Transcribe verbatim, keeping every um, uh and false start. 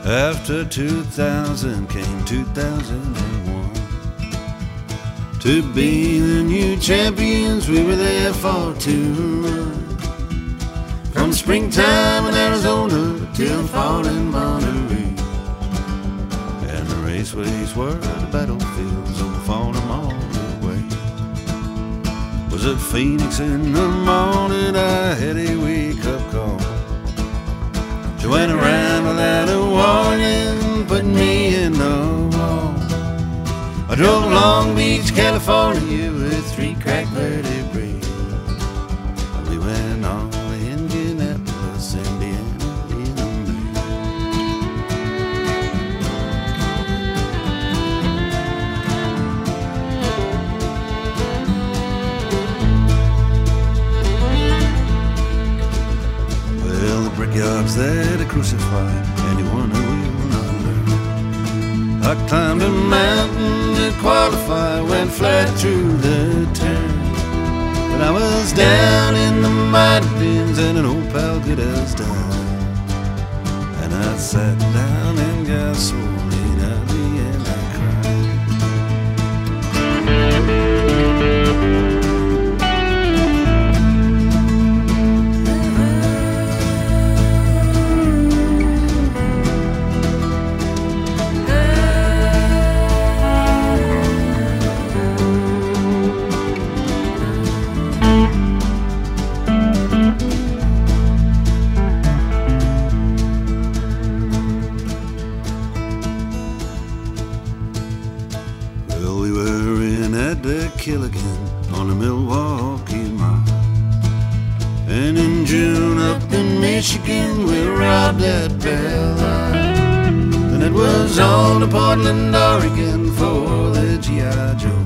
After two thousand came two thousand one. To be the new champions, we were there for two run. From springtime in Arizona till fall in Monterey. And the raceways were the battlefields on Farnham all the way. Was at Phoenix in the morning, I had a wake-up call. She went around without a warning, put me in the wall. I drove Long Beach, California with three cracked vertebrae. We went on to Indianapolis, Indiana in May. Well, the brickyard's there to crucify anyone who will not learn. I climbed a mountain to qualify, went flat through the turn. But I was down in the mountains and an old pal good as died. And I sat down and got so late at the end I cried. Well, we were in at the Killigan on the Milwaukee Mile. And in June up in Michigan we robbed at Belle Isle. Then it was on to Portland, Oregon for the G I Joe.